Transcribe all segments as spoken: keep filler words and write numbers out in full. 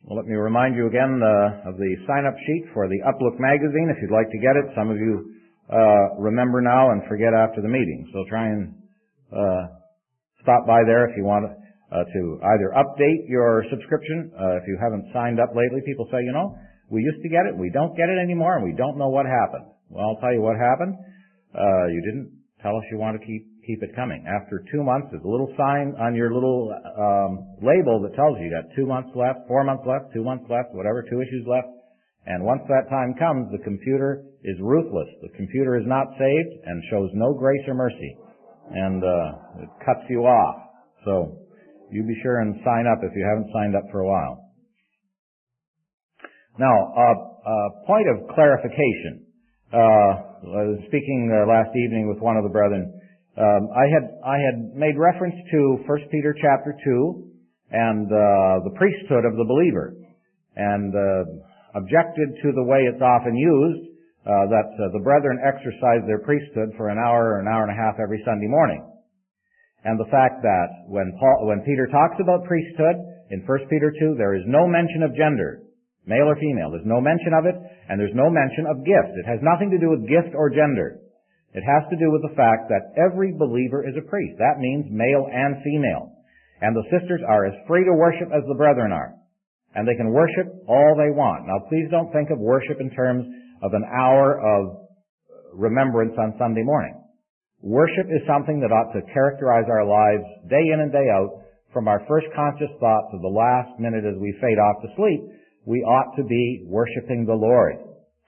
Well, let me remind you again uh, of the sign-up sheet for the Uplook magazine. If you'd like to get it, some of you uh, remember now and forget after the meeting. So try and uh, stop by there if you want uh, to either update your subscription. Uh, if you haven't signed up lately, people say, you know, we used to get it, we don't get it anymore, and we don't know what happened. Well, I'll tell you what happened. Uh, you didn't tell us you want to keep keep it coming. After two months, there's a little sign on your little um, label that tells you you got two months left, four months left, two months left, whatever, two issues left. And once that time comes, the computer is ruthless. The computer is not saved and shows no grace or mercy. And uh, it cuts you off. So you be sure and sign up if you haven't signed up for a while. Now, a uh, uh, point of clarification. Uh, I was speaking uh, last evening with one of the brethren. Um, I had I had made reference to First Peter chapter two and uh, the priesthood of the believer, and uh, objected to the way it's often used, uh, that uh, the brethren exercise their priesthood for an hour or an hour and a half every Sunday morning, and the fact that when Paul when Peter talks about priesthood in First Peter two, there is no mention of gender, male or female. There's no mention of it, and there's no mention of gift. It has nothing to do with gift or gender. It has to do with the fact that every believer is a priest. That means male and female. And the sisters are as free to worship as the brethren are. And they can worship all they want. Now, please don't think of worship in terms of an hour of remembrance on Sunday morning. Worship is something that ought to characterize our lives day in and day out, from our first conscious thought to the last minute as we fade off to sleep. We ought to be worshiping the Lord.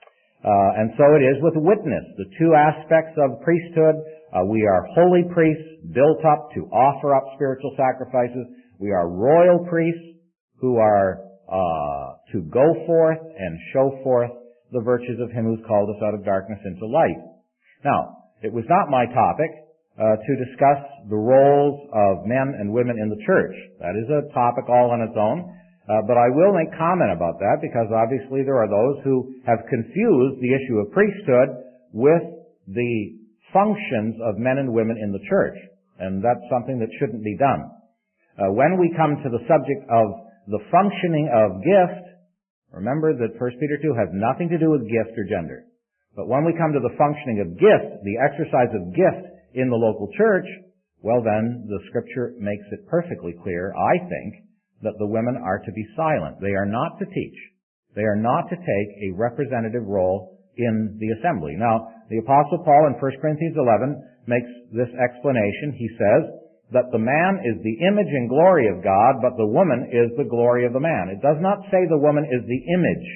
Uh, and so it is with witness, the two aspects of priesthood. Uh, we are holy priests built up to offer up spiritual sacrifices. We are royal priests who are uh, to go forth and show forth the virtues of Him who's called us out of darkness into light. Now, it was not my topic uh, to discuss the roles of men and women in the church. That is a topic all on its own. Uh, but I will make comment about that because obviously there are those who have confused the issue of priesthood with the functions of men and women in the church. And that's something that shouldn't be done. Uh, when we come to the subject of the functioning of gift, remember that First Peter two has nothing to do with gift or gender. But when we come to the functioning of gift, the exercise of gift in the local church, well then, the Scripture makes it perfectly clear, I think, that the women are to be silent. They are not to teach. They are not to take a representative role in the assembly. Now, the Apostle Paul in First Corinthians eleven makes this explanation. He says that the man is the image and glory of God, but the woman is the glory of the man. It does not say the woman is the image.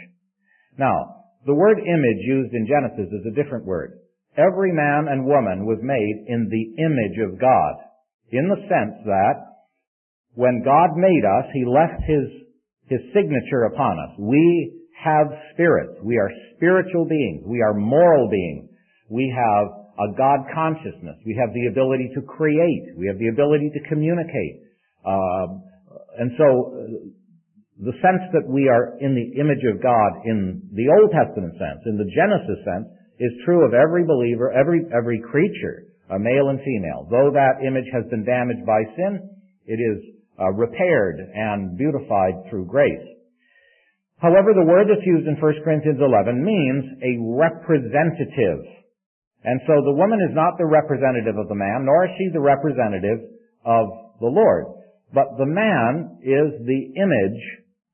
Now, the word image used in Genesis is a different word. Every man and woman was made in the image of God, in the sense that when God made us, He left His, His signature upon us. We have spirits. We are spiritual beings. We are moral beings. We have a God consciousness. We have the ability to create. We have the ability to communicate. Uh, and so, the sense that we are in the image of God in the Old Testament sense, in the Genesis sense, is true of every believer, every, every creature, uh, male and female. Though that image has been damaged by sin, it is Uh, repaired and beautified through grace. However, the word that's used in First Corinthians eleven means a representative. And so the woman is not the representative of the man, nor is she the representative of the Lord. But the man is the image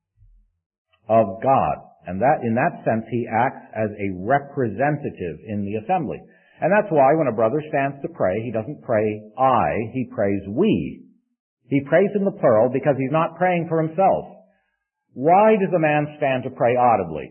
of God. And that, in that sense, he acts as a representative in the assembly. And that's why when a brother stands to pray, he doesn't pray I, he prays we. He prays in the plural because he's not praying for himself. Why does a man stand to pray audibly?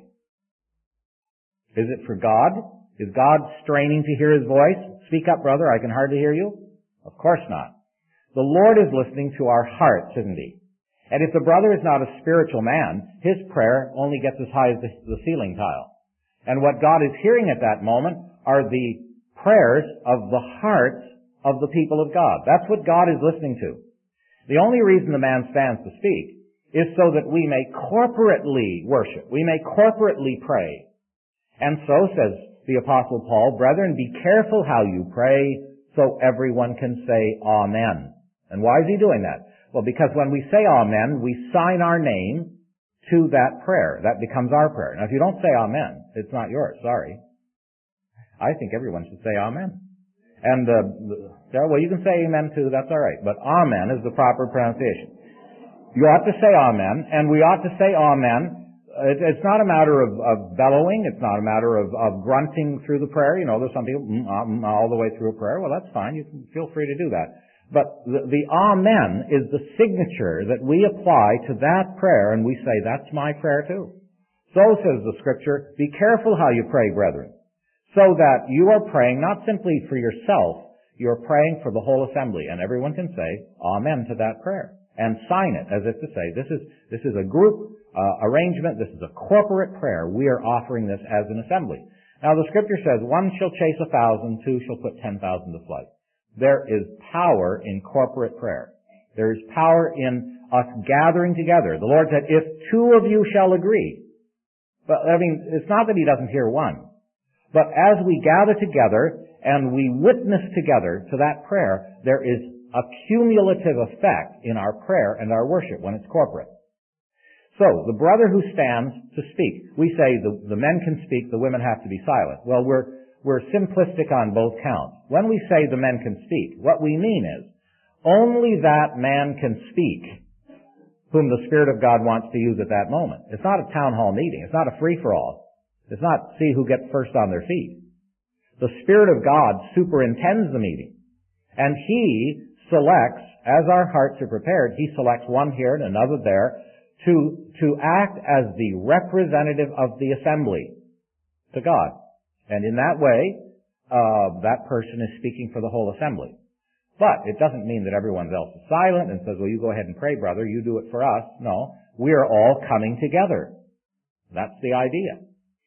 Is it for God? Is God straining to hear his voice? Speak up, brother, I can hardly hear you. Of course not. The Lord is listening to our hearts, isn't He? And if the brother is not a spiritual man, his prayer only gets as high as the, the ceiling tile. And what God is hearing at that moment are the prayers of the hearts of the people of God. That's what God is listening to. The only reason the man stands to speak is so that we may corporately worship. We may corporately pray. And so, says the Apostle Paul, brethren, be careful how you pray so everyone can say Amen. And why is he doing that? Well, because when we say Amen, we sign our name to that prayer. That becomes our prayer. Now, if you don't say amen, it's not yours. Sorry. I think everyone should say amen. And, uh, yeah, well, you can say amen too. That's all right. But amen is the proper pronunciation. You ought to say amen, and we ought to say amen. It's not a matter of, of bellowing. It's not a matter of, of grunting through the prayer. You know, there's some people mm, mm, all the way through a prayer. Well, that's fine. You can feel free to do that. But the, the amen is the signature that we apply to that prayer, and we say, that's my prayer too. So says the Scripture, be careful how you pray, brethren, so that you are praying not simply for yourself, you're praying for the whole assembly, and everyone can say amen to that prayer and sign it as if to say, this is, this is a group uh, arrangement, this is a corporate prayer. We are offering this as an assembly. Now the Scripture says, one shall chase a thousand, two shall put ten thousand to flight. There is power in corporate prayer. There is power in us gathering together. The Lord said, if two of you shall agree. But, I mean, it's not that He doesn't hear one. But as we gather together and we witness together to that prayer, there is a cumulative effect in our prayer and our worship when it's corporate. So, the brother who stands to speak, we say the, the men can speak, the women have to be silent. Well, we're, we're simplistic on both counts. When we say the men can speak, what we mean is, only that man can speak whom the Spirit of God wants to use at that moment. It's not a town hall meeting. It's not a free-for-all. It's not see who gets first on their feet. The Spirit of God superintends the meeting. And He selects, as our hearts are prepared, He selects one here and another there to, to act as the representative of the assembly to God. And in that way, uh, that person is speaking for the whole assembly. But it doesn't mean that everyone else is silent and says, well, you go ahead and pray, brother, you do it for us. No, we are all coming together. That's the idea.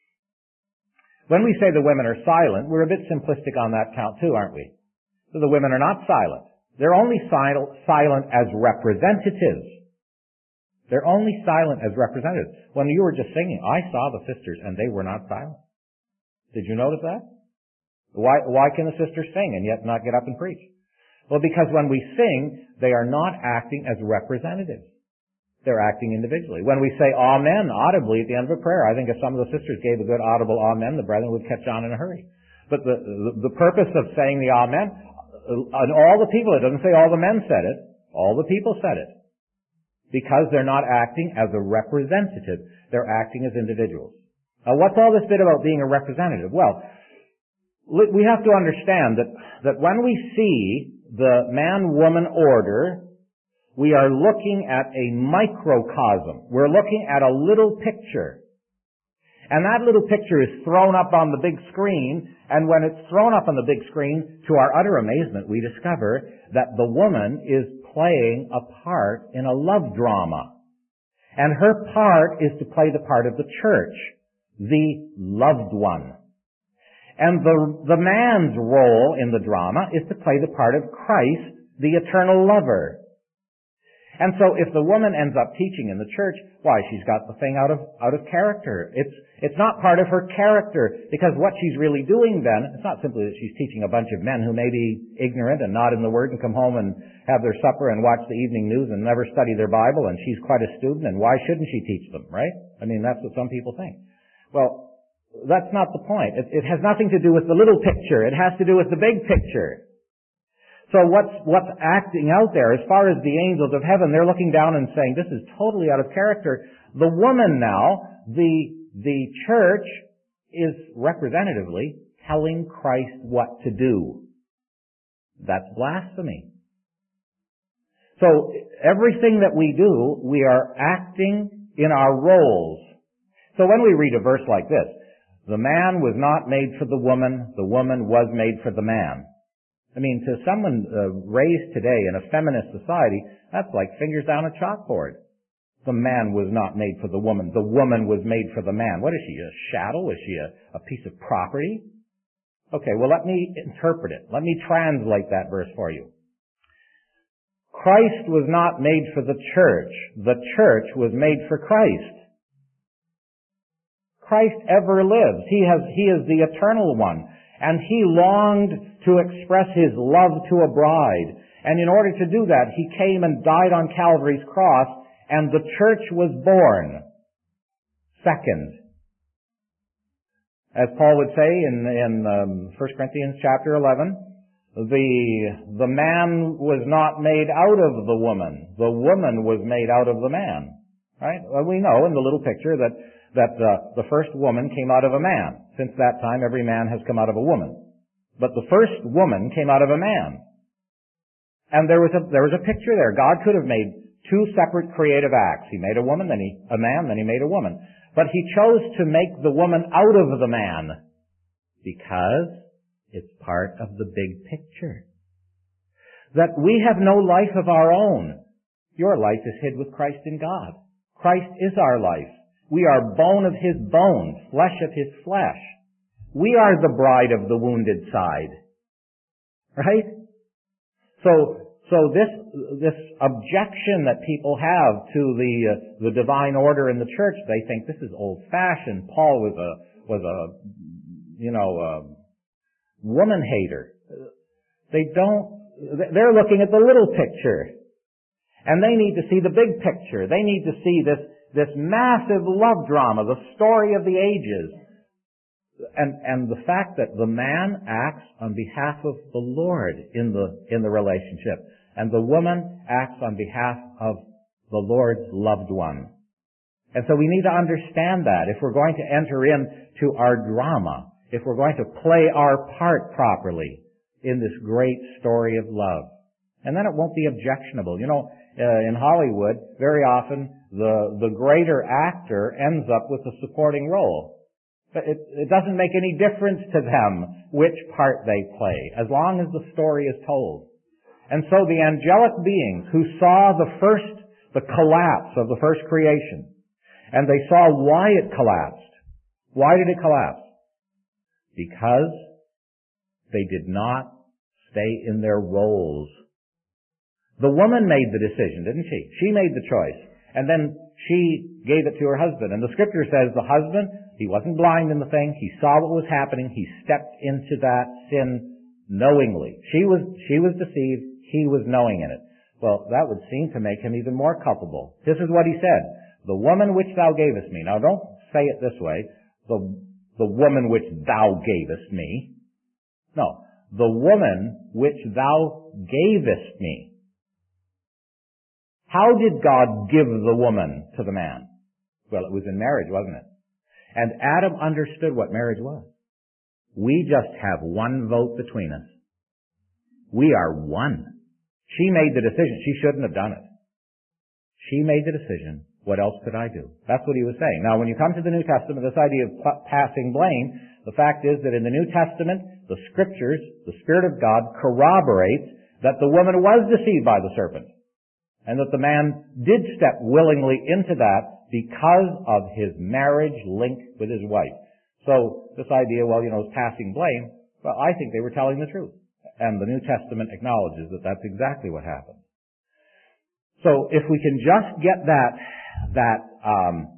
When we say the women are silent, we're a bit simplistic on that count too, aren't we? So the women are not silent. They're only silent as representatives. They're only silent as representatives. When you were just singing, I saw the sisters and they were not silent. Did you notice that? Why, why can the sisters sing and yet not get up and preach? Well, because when we sing, they are not acting as representatives. They're acting individually. When we say amen audibly at the end of a prayer, I think if some of the sisters gave a good audible amen, the brethren would catch on in a hurry. But the, the, the purpose of saying the amen, and all the people, it doesn't say all the men said it, all the people said it. Because they're not acting as a representative, they're acting as individuals. Now what's all this bit about being a representative? Well, we have to understand that, that when we see the man-woman order, we are looking at a microcosm. We're looking at a little picture. And that little picture is thrown up on the big screen, and when it's thrown up on the big screen, to our utter amazement, we discover that the woman is playing a part in a love drama. And her part is to play the part of the church, the loved one. And the, the man's role in the drama is to play the part of Christ, the eternal lover. And so if the woman ends up teaching in the church, why, she's got the thing out of, out of character. It's, it's not part of her character, because what she's really doing then, it's not simply that she's teaching a bunch of men who may be ignorant and not in the Word and come home and have their supper and watch the evening news and never study their Bible, and she's quite a student, and why shouldn't she teach them, right? I mean, that's what some people think. Well, that's not the point. It, it has nothing to do with the little picture. It has to do with the big picture. So what's, what's acting out there, as far as the angels of heaven, they're looking down and saying, this is totally out of character. The woman now, the, the church is representatively telling Christ what to do. That's blasphemy. So everything that we do, we are acting in our roles. So when we read a verse like this, the man was not made for the woman, the woman was made for the man. I mean, to someone uh, raised today in a feminist society, that's like fingers down a chalkboard. The man was not made for the woman. The woman was made for the man. What is she, a chattel? Is she a, a piece of property? Okay, well, let me interpret it. Let me translate that verse for you. Christ was not made for the church. The church was made for Christ. Christ ever lives. He has, he is the eternal one. And He longed to express His love to a bride. And in order to do that, He came and died on Calvary's cross, and the church was born. second. As Paul would say in, in um, First Corinthians chapter eleven, the, the man was not made out of the woman. The woman was made out of the man. Right? Well, we know in the little picture that, that uh, the first woman came out of a man. Since that time, every man has come out of a woman. But the first woman came out of a man. And there was a, there was a picture there. God could have made two separate creative acts. He made a woman, then he, a man, then he made a woman. But he chose to make the woman out of the man because it's part of the big picture. That we have no life of our own. Your life is hid with Christ in God. Christ is our life. We are bone of his bone, flesh of his flesh. We are the bride of the wounded side. Right? So, so this, this objection that people have to the, uh, the divine order in the church, they think this is old-fashioned. Paul was a, was a, you know, a woman hater. They don't, they're looking at the little picture. And they need to see the big picture. They need to see this, this massive love drama, the story of the ages. And, and the fact that the man acts on behalf of the Lord in the, in the relationship. And the woman acts on behalf of the Lord's loved one. And so we need to understand that if we're going to enter into our drama, if we're going to play our part properly in this great story of love. And then it won't be objectionable. You know, uh, in Hollywood, very often the, the greater actor ends up with a supporting role. But it, it doesn't make any difference to them which part they play, as long as the story is told. And so the angelic beings who saw the first, the collapse of the first creation, and they saw why it collapsed. Why did it collapse? Because they did not stay in their roles. The woman made the decision, didn't she? She made the choice. And then she gave it to her husband. And the scripture says the husband, he wasn't blind in the thing. He saw what was happening. He stepped into that sin knowingly. She was, she was deceived. He was knowing in it. Well, that would seem to make him even more culpable. This is what he said. The woman which thou gavest me. Now don't say it this way. The, the woman which thou gavest me. No. The woman which thou gavest me. How did God give the woman to the man? Well, it was in marriage, wasn't it? And Adam understood what marriage was. We just have one vote between us. We are one. She made the decision. She shouldn't have done it. She made the decision. What else could I do? That's what he was saying. Now, when you come to the New Testament, this idea of p- passing blame, the fact is that in the New Testament, the Scriptures, the Spirit of God corroborates that the woman was deceived by the serpent. And that the man did step willingly into that because of his marriage link with his wife. So, this idea, well, you know, is passing blame, well, I think they were telling the truth. And the New Testament acknowledges that that's exactly what happened. So, if we can just get that, that, um,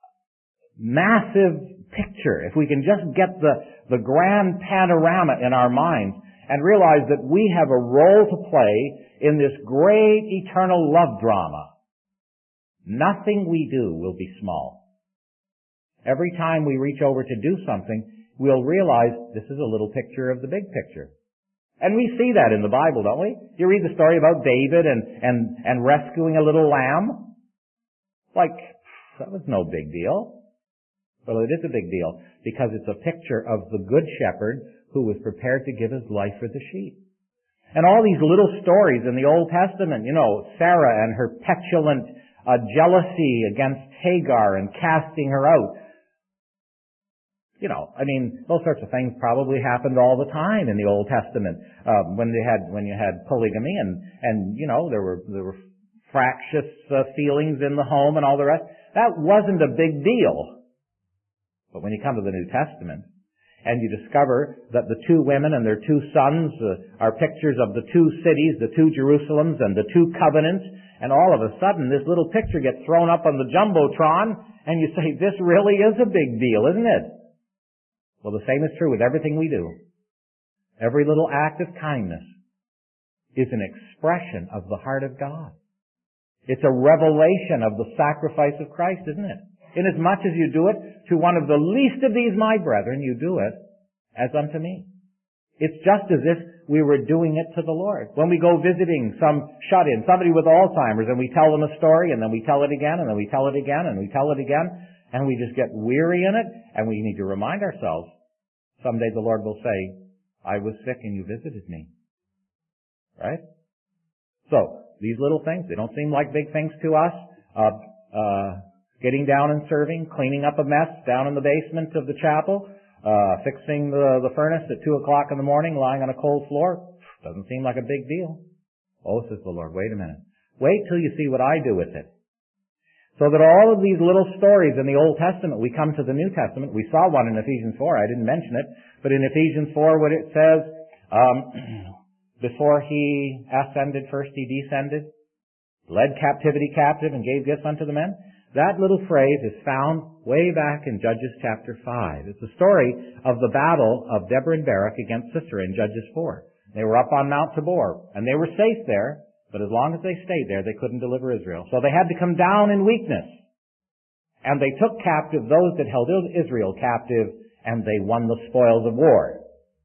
massive picture, if we can just get the, the grand panorama in our minds, and realize that we have a role to play in this great eternal love drama. Nothing we do will be small. Every time we reach over to do something, we'll realize this is a little picture of the big picture. And we see that in the Bible, don't we? You read the story about David and, and, and rescuing a little lamb. Like, that was no big deal. Well, it is a big deal because it's a picture of the good shepherd who was prepared to give his life for the sheep. And all these little stories in the Old Testament, you know, Sarah and her petulant uh, jealousy against Hagar and casting her out. You know, I mean, those sorts of things probably happened all the time in the Old Testament uh, when they had when you had polygamy and and you know there were there were fractious uh, feelings in the home and all the rest. That wasn't a big deal. But when you come to the New Testament, and you discover that the two women and their two sons uh, are pictures of the two cities, the two Jerusalems, and the two covenants, and all of a sudden this little picture gets thrown up on the Jumbotron, and you say, this really is a big deal, isn't it? Well, the same is true with everything we do. Every little act of kindness is an expression of the heart of God. It's a revelation of the sacrifice of Christ, isn't it? Inasmuch as you do it to one of the least of these my brethren, you do it as unto me. It's just as if we were doing it to the Lord. When we go visiting some shut-in, somebody with Alzheimer's, and we tell them a story, and then we tell it again, and then we tell it again, and we tell it again, and we just get weary in it, and we need to remind ourselves, someday the Lord will say, I was sick and you visited me. Right? So, these little things, they don't seem like big things to us. Uh, uh, getting down and serving, cleaning up a mess down in the basement of the chapel, Uh, fixing the, the furnace at two o'clock in the morning, lying on a cold floor, doesn't seem like a big deal. Oh, says the Lord, wait a minute. Wait till you see what I do with it. So that all of these little stories in the Old Testament, we come to the New Testament. We saw one in Ephesians four. I didn't mention it, but in Ephesians four, what it says, um, before he ascended, first he descended, led captivity captive, and gave gifts unto the men. That little phrase is found way back in Judges chapter five. It's the story of the battle of Deborah and Barak against Sisera in Judges four. They were up on Mount Tabor, and they were safe there, but as long as they stayed there, they couldn't deliver Israel. So they had to come down in weakness. And they took captive those that held Israel captive, and they won the spoils of war.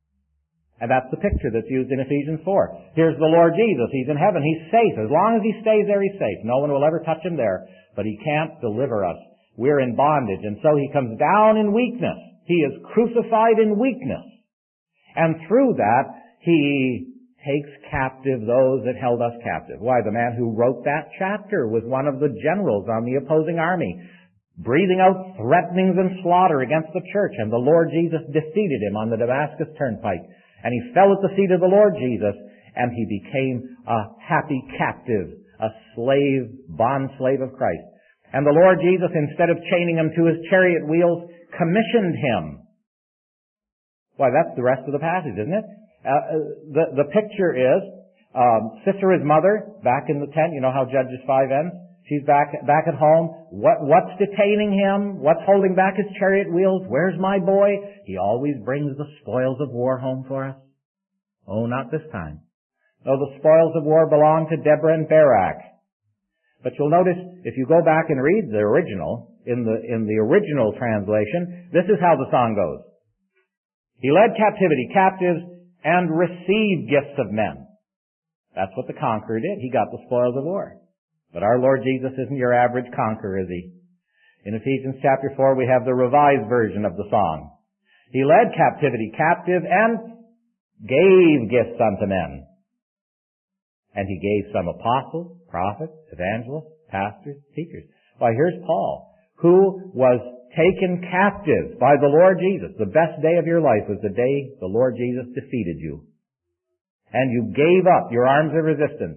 And that's the picture that's used in Ephesians four. Here's the Lord Jesus. He's in heaven. He's safe. As long as he stays there, he's safe. No one will ever touch him there. But he can't deliver us. We're in bondage. And so he comes down in weakness. He is crucified in weakness. And through that, he takes captive those that held us captive. Why, the man who wrote that chapter was one of the generals on the opposing army, breathing out threatenings and slaughter against the church. And the Lord Jesus defeated him on the Damascus Turnpike. And he fell at the feet of the Lord Jesus, and he became a happy captive, a slave, bond slave of Christ. And the Lord Jesus, instead of chaining him to his chariot wheels, commissioned him. Why, that's the rest of the passage, isn't it? Uh, the, the picture is um, Sisera's mother back in the tent. You know how Judges five ends? She's back back at home. What, what's detaining him? What's holding back his chariot wheels? Where's my boy? He always brings the spoils of war home for us. Oh, not this time. No, the spoils of war belong to Deborah and Barak. But you'll notice, if you go back and read the original, in the, in the original translation, this is how the song goes. He led captivity captives and received gifts of men. That's what the conqueror did. He got the spoils of war. But our Lord Jesus isn't your average conqueror, is he? In Ephesians chapter four, we have the revised version of the song. He led captivity captive and gave gifts unto men. And he gave some apostles, prophets, evangelists, pastors, teachers. Why, here's Paul, who was taken captive by the Lord Jesus. The best day of your life was the day the Lord Jesus defeated you. And you gave up your arms of resistance.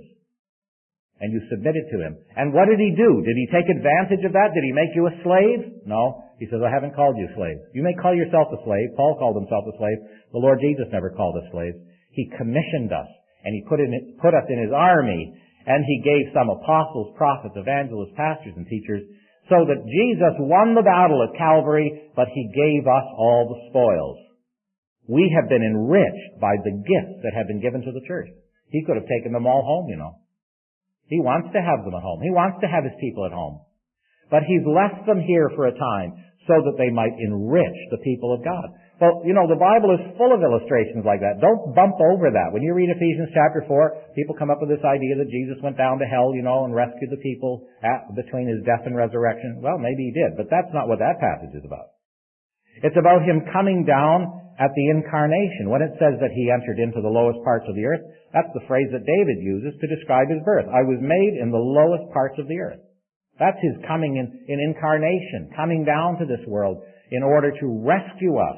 And you submitted to him. And what did he do? Did he take advantage of that? Did he make you a slave? No. He says, I haven't called you slave. You may call yourself a slave. Paul called himself a slave. The Lord Jesus never called us slaves. He commissioned us. And he put, in, put us in his army. And he gave some apostles, prophets, evangelists, pastors, and teachers. So that Jesus won the battle at Calvary, but he gave us all the spoils. We have been enriched by the gifts that have been given to the church. He could have taken them all home, you know. He wants to have them at home. He wants to have his people at home. But he's left them here for a time so that they might enrich the people of God. Well, you know, the Bible is full of illustrations like that. Don't bump over that. When you read Ephesians chapter four, people come up with this idea that Jesus went down to hell, you know, and rescued the people at, between his death and resurrection. Well, maybe he did, but that's not what that passage is about. It's about him coming down at the incarnation. When it says that he entered into the lowest parts of the earth, that's the phrase that David uses to describe his birth. I was made in the lowest parts of the earth. That's his coming in, in incarnation, coming down to this world in order to rescue us.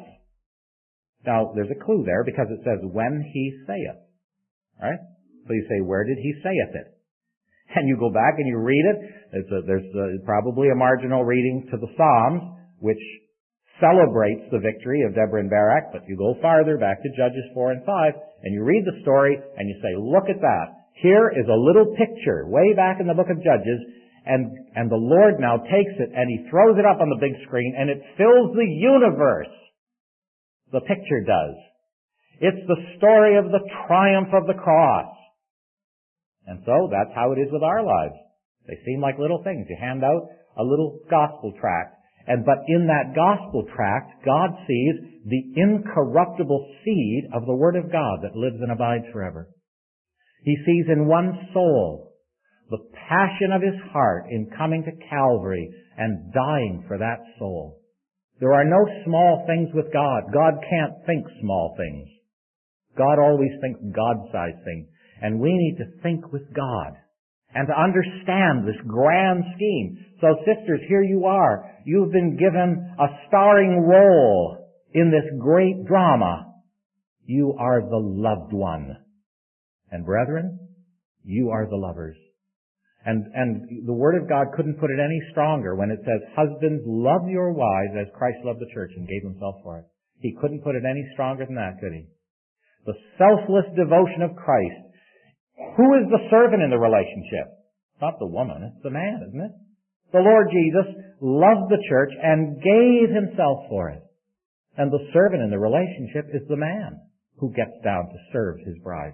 Now, there's a clue there because it says, when he saith. Right? So you say, where did he saith it? And you go back and you read it. It's a, there's a, probably a marginal reading to the Psalms, which celebrates the victory of Deborah and Barak, but you go farther back to Judges four and five, and you read the story, and you say, look at that. Here is a little picture way back in the book of Judges, and, and the Lord now takes it, and he throws it up on the big screen, and it fills the universe. The picture does. It's the story of the triumph of the cross. And so that's how it is with our lives. They seem like little things. You hand out a little gospel tract, And but in that gospel tract, God sees the incorruptible seed of the Word of God that lives and abides forever. He sees in one soul the passion of His heart in coming to Calvary and dying for that soul. There are no small things with God. God can't think small things. God always thinks God-sized things. And we need to think with God and to understand this grand scheme. So sisters, here you are. You've been given a starring role in this great drama. You are the loved one. And brethren, you are the lovers. And, and the Word of God couldn't put it any stronger when it says, husbands, love your wives as Christ loved the church and gave Himself for it. He couldn't put it any stronger than that, could He? The selfless devotion of Christ. Who is the servant in the relationship? Not the woman, it's the man, isn't it? The Lord Jesus loved the church and gave Himself for it. And the servant in the relationship is the man who gets down to serve his bride.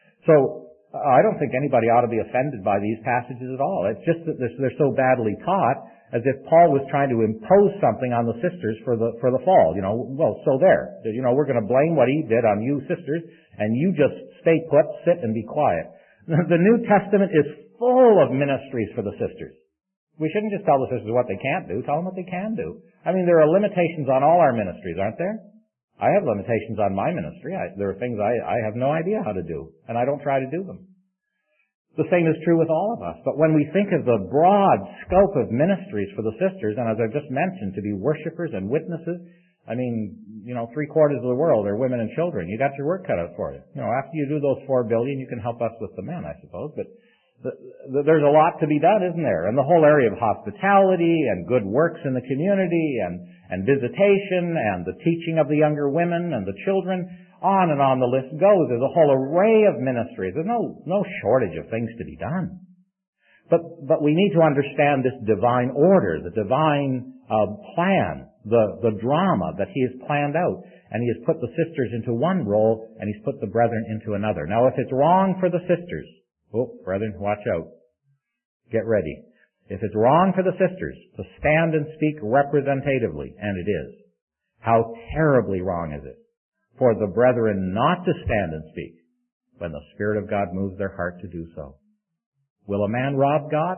So, I don't think anybody ought to be offended by these passages at all. It's just that they're so badly taught, as if Paul was trying to impose something on the sisters for the for the fall. You know, well, so there. You know, we're going to blame what he did on you sisters, and you just stay put, sit, and be quiet. The New Testament is full of ministries for the sisters. We shouldn't just tell the sisters what they can't do. Tell them what they can do. I mean, there are limitations on all our ministries, aren't there? I have limitations on my ministry. I, there are things I, I have no idea how to do, and I don't try to do them. The same is true with all of us. But when we think of the broad scope of ministries for the sisters, and as I've just mentioned, to be worshipers and witnesses, I mean, you know, three quarters of the world are women and children. You got your work cut out for you. You know, after you do those four billion, you can help us with the men, I suppose. But the, the, there's a lot to be done, isn't there? And the whole area of hospitality and good works in the community and, and visitation and the teaching of the younger women and the children, on and on the list goes. There's a whole array of ministries. There's no, no shortage of things to be done. But, but we need to understand this divine order, the divine uh, plan, the, the drama that He has planned out. And He has put the sisters into one role, and He's put the brethren into another. Now, if it's wrong for the sisters, oh, brethren, watch out. Get ready. If it's wrong for the sisters to stand and speak representatively, and it is, how terribly wrong is it for the brethren not to stand and speak when the Spirit of God moves their heart to do so? Will a man rob God?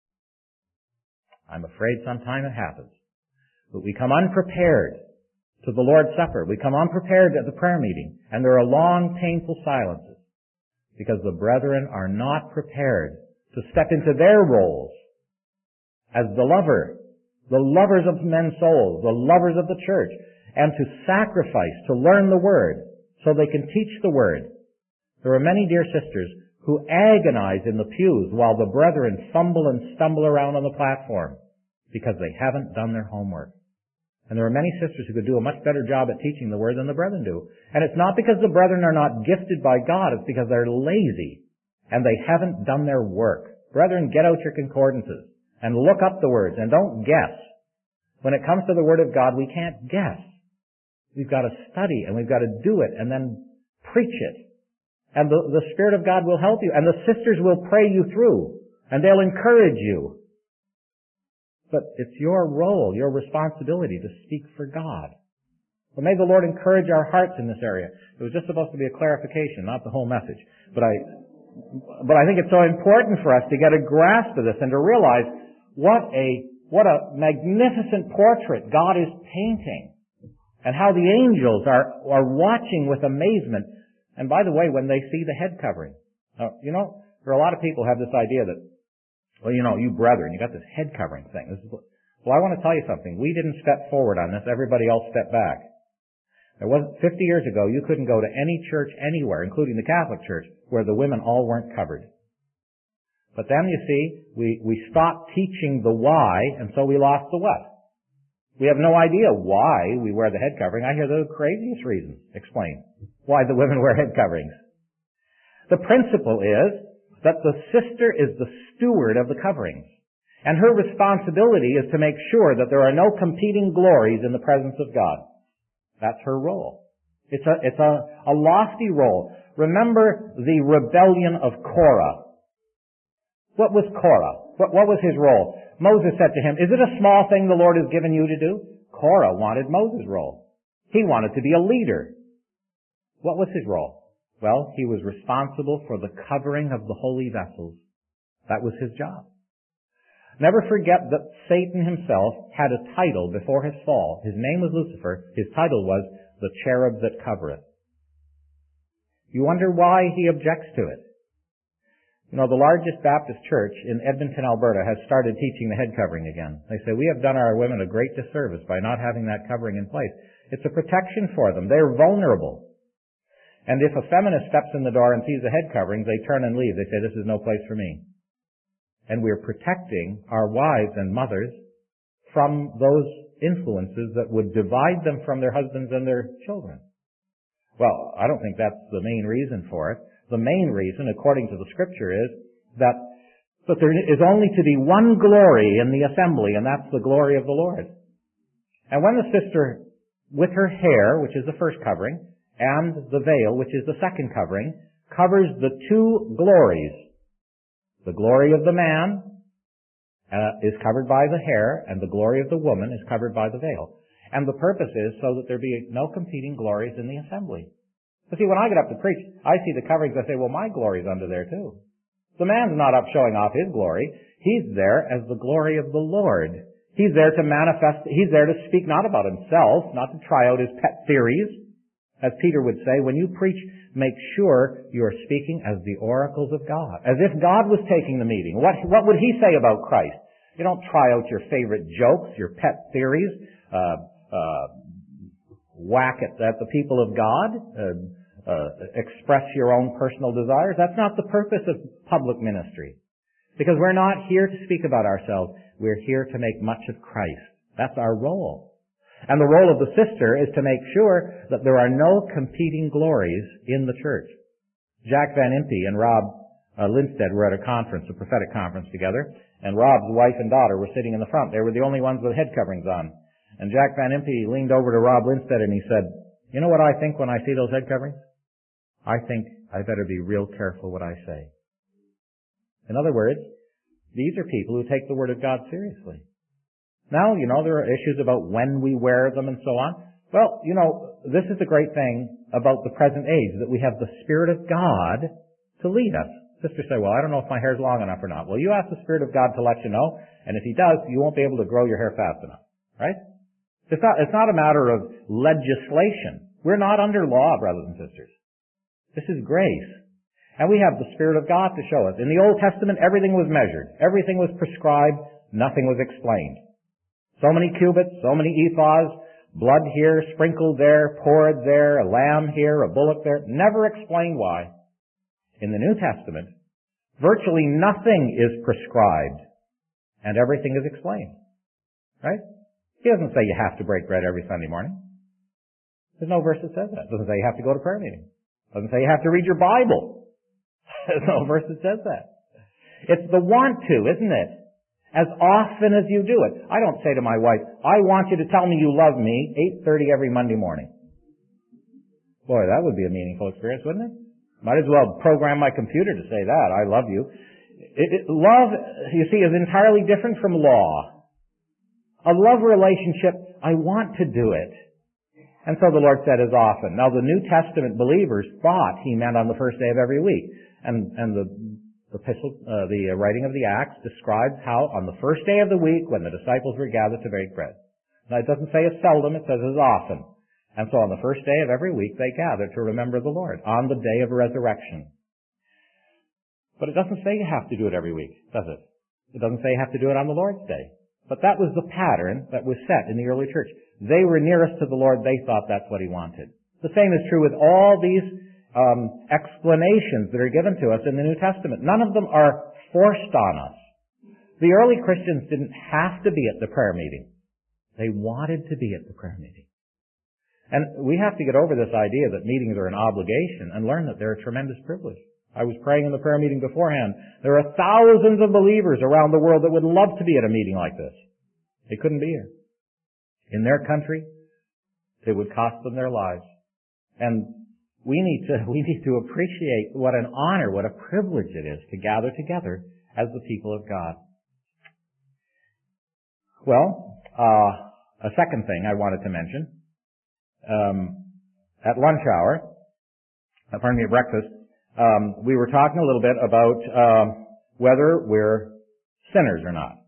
I'm afraid sometime it happens. But we come unprepared to the Lord's Supper. We come unprepared at the prayer meeting, and there are long, painful silences because the brethren are not prepared to step into their roles as the lover, the lovers of men's souls, the lovers of the church, and to sacrifice, to learn the Word, so they can teach the Word. There are many dear sisters who agonize in the pews while the brethren fumble and stumble around on the platform because they haven't done their homework. And there are many sisters who could do a much better job at teaching the Word than the brethren do. And it's not because the brethren are not gifted by God, it's because they're lazy and they haven't done their work. Brethren, get out your concordances and look up the words and don't guess. When it comes to the Word of God, we can't guess. We've got to study and we've got to do it and then preach it. And the, the Spirit of God will help you. And the sisters will pray you through. And they'll encourage you. But it's your role, your responsibility to speak for God. Well, may the Lord encourage our hearts in this area. It was just supposed to be a clarification, not the whole message. But I, but I think it's so important for us to get a grasp of this and to realize what a, what a magnificent portrait God is painting. And how the angels are, are watching with amazement. And by the way, when they see the head covering. Now, you know, there are a lot of people who have this idea that, well, you know, you brethren, you got this head covering thing. This is, well, I want to tell you something. We didn't step forward on this. Everybody else stepped back. There wasn't, fifty years ago, you couldn't go to any church anywhere, including the Catholic Church, where the women all weren't covered. But then, you see, we, we stopped teaching the why, and so we lost the what. We have no idea why we wear the head covering. I hear the craziest reasons explained why the women wear head coverings. The principle is that the sister is the steward of the coverings. And her responsibility is to make sure that there are no competing glories in the presence of God. That's her role. It's a, it's a, a lofty role. Remember the rebellion of Korah. What was Korah? What, what was his role? Moses said to him, is it a small thing the Lord has given you to do? Korah wanted Moses' role. He wanted to be a leader. What was his role? Well, he was responsible for the covering of the holy vessels. That was his job. Never forget that Satan himself had a title before his fall. His name was Lucifer. His title was the cherub that covereth. You wonder why he objects to it. You know, the largest Baptist church in Edmonton, Alberta has started teaching the head covering again. They say, we have done our women a great disservice by not having that covering in place. It's a protection for them. They're vulnerable. And if a feminist steps in the door and sees a head covering, they turn and leave. They say, this is no place for me. And we're protecting our wives and mothers from those influences that would divide them from their husbands and their children. Well, I don't think that's the main reason for it. The main reason, according to the Scripture, is that, that there is only to be one glory in the assembly, and that's the glory of the Lord. And when the sister, with her hair, which is the first covering, and the veil, which is the second covering, covers the two glories, the glory of the man uh, is covered by the hair, and the glory of the woman is covered by the veil. And the purpose is so that there be no competing glories in the assembly. But see, when I get up to preach, I see the coverings, I say, well, my glory's under there too. The man's not up showing off his glory. He's there as the glory of the Lord. He's there to manifest, he's there to speak not about himself, not to try out his pet theories. As Peter would say, when you preach, make sure you are speaking as the oracles of God. As if God was taking the meeting. What, what would he say about Christ? You don't try out your favorite jokes, your pet theories, uh, uh, whack at, at the people of God, uh, uh, express your own personal desires. That's not the purpose of public ministry. Because we're not here to speak about ourselves. We're here to make much of Christ. That's our role. And the role of the sister is to make sure that there are no competing glories in the church. Jack Van Impe and Rob uh, Lindstedt were at a conference, a prophetic conference together, and Rob's wife and daughter were sitting in the front. They were the only ones with head coverings on. And Jack Van Impe leaned over to Rob Lindstedt and he said, you know what I think when I see those head coverings? I think I better be real careful what I say. In other words, these are people who take the Word of God seriously. Now, you know, there are issues about when we wear them and so on. Well, you know, this is the great thing about the present age, that we have the Spirit of God to lead us. Sisters say, well, I don't know if my hair's long enough or not. Well, you ask the Spirit of God to let you know, and if He does, you won't be able to grow your hair fast enough. Right? It's not, it's not a matter of legislation. We're not under law, brothers and sisters. This is grace. And we have the Spirit of God to show us. In the Old Testament, everything was measured. Everything was prescribed. Nothing was explained. So many cubits, so many ephahs, blood here, sprinkled there, poured there, a lamb here, a bullock there. Never explained why. In the New Testament, virtually nothing is prescribed, and everything is explained. Right? He doesn't say you have to break bread every Sunday morning. There's no verse that says that. It doesn't say you have to go to prayer meeting. It doesn't say you have to read your Bible. There's no verse that says that. It's the want to, isn't it? As often as you do it. I don't say to my wife, I want you to tell me you love me eight thirty every Monday morning. Boy, that would be a meaningful experience, wouldn't it? Might as well program my computer to say that. I love you. It, it, love, you see, is entirely different from law. A love relationship, I want to do it. And so the Lord said as often. Now the New Testament believers thought He meant on the first day of every week. And, and the The, epistle, uh, the writing of the Acts describes how on the first day of the week when the disciples were gathered to break bread. Now it doesn't say as seldom, it says as often. And so on the first day of every week they gathered to remember the Lord on the day of resurrection. But it doesn't say you have to do it every week, does it? It doesn't say you have to do it on the Lord's day. But that was the pattern that was set in the early church. They were nearest to the Lord, they thought that's what He wanted. The same is true with all these Um, explanations that are given to us in the New Testament. None of them are forced on us. The early Christians didn't have to be at the prayer meeting. They wanted to be at the prayer meeting. And we have to get over this idea that meetings are an obligation and learn that they're a tremendous privilege. I was praying in the prayer meeting beforehand. There are thousands of believers around the world that would love to be at a meeting like this. They couldn't be here. In their country, it would cost them their lives. And We need to, we need to appreciate what an honor, what a privilege it is to gather together as the people of God. Well, uh, a second thing I wanted to mention. Um, at lunch hour, uh, pardon me, at breakfast, um, we were talking a little bit about uh, whether we're sinners or not.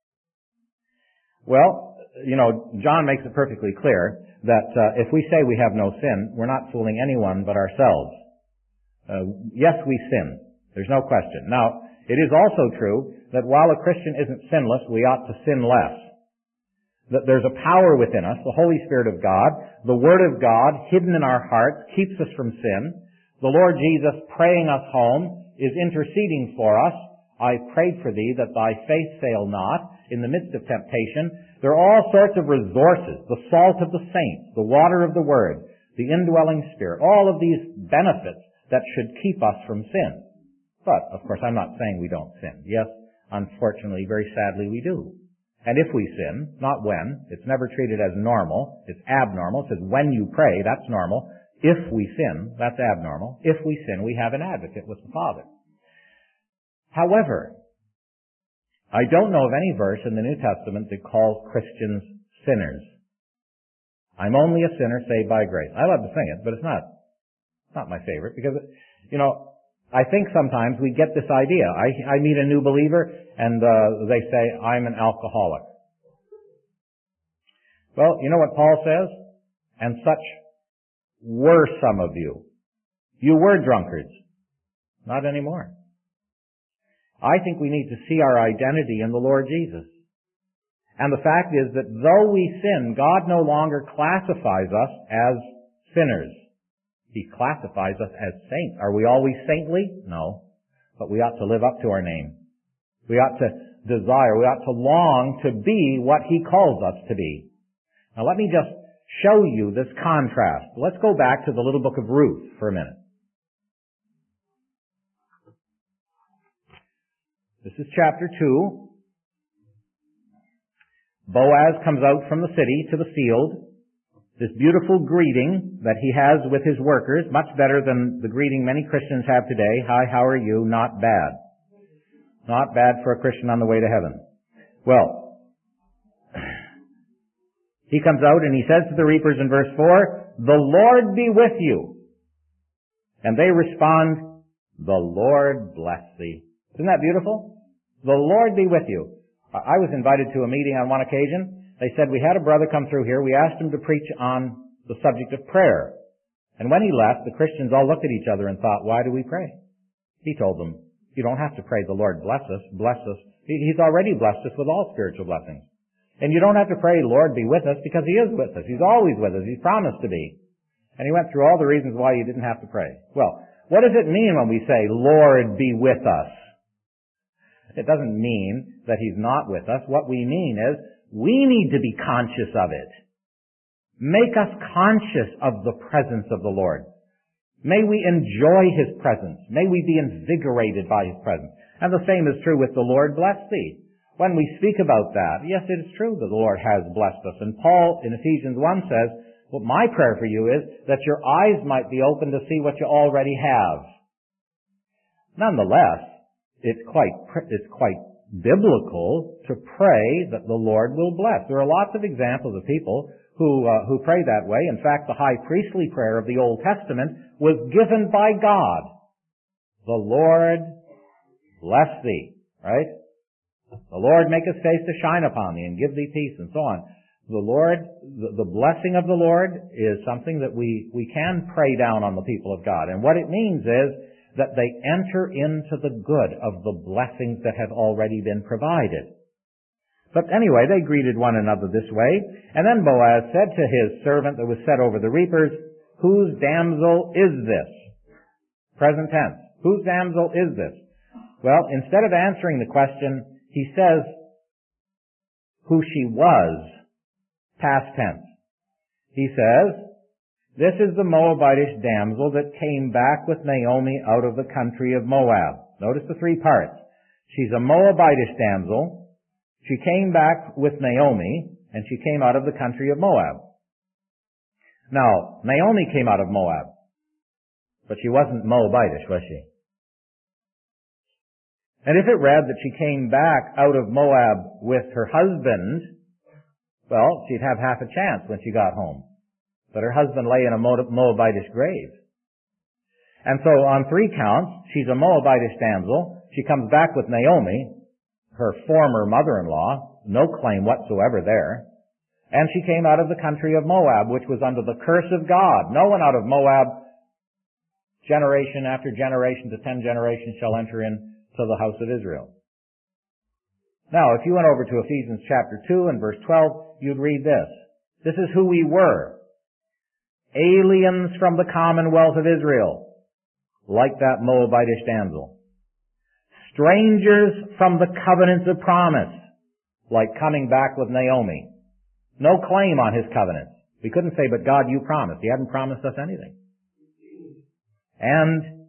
Well, you know, John makes it perfectly clear that uh, if we say we have no sin, we're not fooling anyone but ourselves. Uh, yes, we sin. There's no question. Now, it is also true that while a Christian isn't sinless, we ought to sin less. That there's a power within us, the Holy Spirit of God, the Word of God hidden in our hearts, keeps us from sin. The Lord Jesus praying us home is interceding for us. I prayed for thee that thy faith fail not in the midst of temptation. There are all sorts of resources, the salt of the saints, the water of the Word, the indwelling Spirit, all of these benefits that should keep us from sin. But, of course, I'm not saying we don't sin. Yes, unfortunately, very sadly, we do. And if we sin, not when, it's never treated as normal, it's abnormal. It says when you pray, that's normal. If we sin, that's abnormal. If we sin, we have an advocate with the Father. However, I don't know of any verse in the New Testament that calls Christians sinners. I'm only a sinner saved by grace. I love to sing it, but it's not, it's not my favorite because, you know, I think sometimes we get this idea. I, I meet a new believer and uh, they say, I'm an alcoholic. Well, you know what Paul says? And such were some of you. You were drunkards. Not anymore. I think we need to see our identity in the Lord Jesus. And the fact is that though we sin, God no longer classifies us as sinners. He classifies us as saints. Are we always saintly? No. But we ought to live up to our name. We ought to desire, we ought to long to be what He calls us to be. Now let me just show you this contrast. Let's go back to the little book of Ruth for a minute. This is chapter two. Boaz comes out from the city to the field. This beautiful greeting that he has with his workers, much better than the greeting many Christians have today. Hi, how are you? Not bad. Not bad for a Christian on the way to heaven. Well, he comes out and he says to the reapers in verse four, the Lord be with you. And they respond, the Lord bless thee. Isn't that beautiful? The Lord be with you. I was invited to a meeting on one occasion. They said, we had a brother come through here. We asked him to preach on the subject of prayer. And when he left, the Christians all looked at each other and thought, why do we pray? He told them, you don't have to pray the Lord bless us, bless us. He's already blessed us with all spiritual blessings. And you don't have to pray, Lord be with us, because He is with us. He's always with us. He's promised to be. And he went through all the reasons why you didn't have to pray. Well, what does it mean when we say, Lord be with us? It doesn't mean that He's not with us. What we mean is, we need to be conscious of it. Make us conscious of the presence of the Lord. May we enjoy His presence. May we be invigorated by His presence. And the same is true with the Lord bless thee. When we speak about that, yes, it is true that the Lord has blessed us. And Paul in Ephesians one says, well, my prayer for you is that your eyes might be open to see what you already have. Nonetheless, it's quite, it's quite biblical to pray that the Lord will bless. There are lots of examples of people who uh, who pray that way. In fact, the high priestly prayer of the Old Testament was given by God. The Lord bless thee, right? The Lord make His face to shine upon thee and give thee peace, and so on. The Lord, the, the blessing of the Lord is something that we, we can pray down on the people of God. And what it means is that they enter into the good of the blessings that have already been provided. But anyway, they greeted one another this way. And then Boaz said to his servant that was set over the reapers, whose damsel is this? Present tense. Whose damsel is this? Well, instead of answering the question, he says who she was, past tense. He says, this is the Moabitish damsel that came back with Naomi out of the country of Moab. Notice the three parts. She's a Moabitish damsel. She came back with Naomi, and she came out of the country of Moab. Now, Naomi came out of Moab, but she wasn't Moabitish, was she? And if it read that she came back out of Moab with her husband, Well, she'd have half a chance when she got home. But her husband lay in a Moabitish grave. And so on three counts, she's a Moabitish damsel. She comes back with Naomi, her former mother-in-law, no claim whatsoever there. And she came out of the country of Moab, which was under the curse of God. No one out of Moab, generation after generation to ten generations, shall enter into the house of Israel. Now, if you went over to Ephesians chapter two and verse twelve, you'd read this. This is who we were. Aliens from the commonwealth of Israel, like that Moabitish damsel. Strangers from the covenants of promise, like coming back with Naomi. No claim on his covenants. We couldn't say, but God, you promised. He hadn't promised us anything. And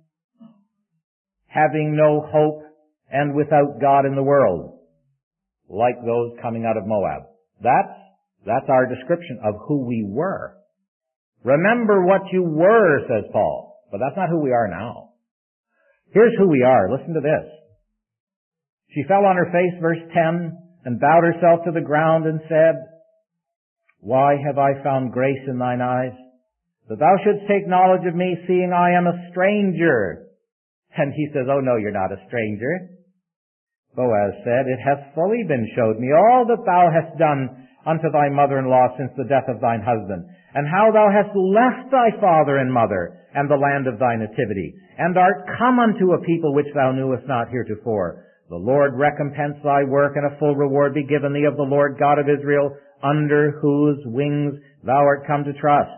having no hope and without God in the world, like those coming out of Moab. That's, that's our description of who we were. Remember what you were, says Paul. But that's not who we are now. Here's who we are. Listen to this. She fell on her face, verse ten, and bowed herself to the ground and said, Why have I found grace in thine eyes, that thou shouldst take knowledge of me, seeing I am a stranger? And he says, Oh no, you're not a stranger. Boaz said, It hath fully been showed me all that thou hast done unto thy mother-in-law since the death of thine husband, and how thou hast left thy father and mother, and the land of thy nativity, and art come unto a people which thou knewest not heretofore. The Lord recompense thy work, and a full reward be given thee of the Lord God of Israel, under whose wings thou art come to trust.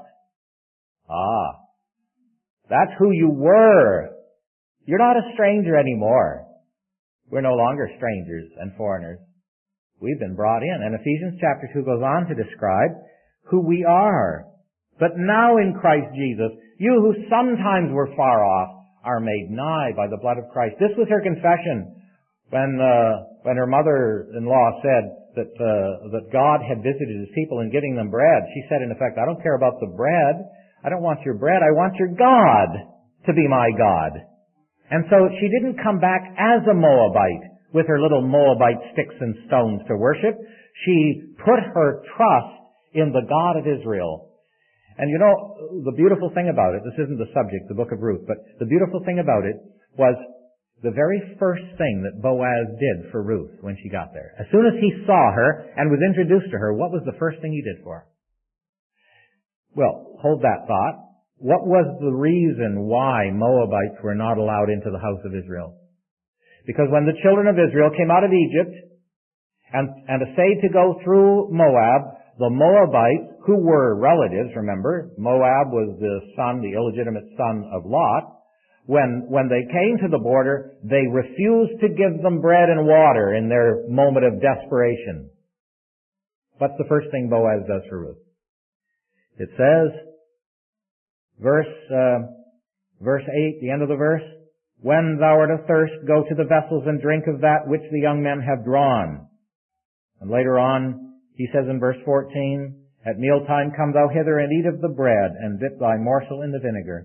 Ah, that's who you were. You're not a stranger anymore. We're no longer strangers and foreigners. We've been brought in. And Ephesians chapter two goes on to describe who we are. But now in Christ Jesus, you who sometimes were far off are made nigh by the blood of Christ. This was her confession when uh, when her mother-in-law said that uh, that God had visited his people in giving them bread. She said, in effect, I don't care about the bread. I don't want your bread. I want your God to be my God. And so she didn't come back as a Moabite with her little Moabite sticks and stones to worship. She put her trust in the God of Israel. And you know, the beautiful thing about it, this isn't the subject, the book of Ruth, but the beautiful thing about it was the very first thing that Boaz did for Ruth when she got there. As soon as he saw her and was introduced to her, what was the first thing he did for her? Well, hold that thought. What was the reason why Moabites were not allowed into the house of Israel? Because when the children of Israel came out of Egypt and, and essayed to go through Moab, the Moabites, who were relatives, remember, Moab was the son, the illegitimate son of Lot, when, when they came to the border, they refused to give them bread and water in their moment of desperation. What's the first thing Boaz does for Ruth? It says, verse, uh, verse eight, the end of the verse, When thou art athirst, go to the vessels and drink of that which the young men have drawn. And later on, he says in verse fourteen, At mealtime come thou hither and eat of the bread, and dip thy morsel in the vinegar.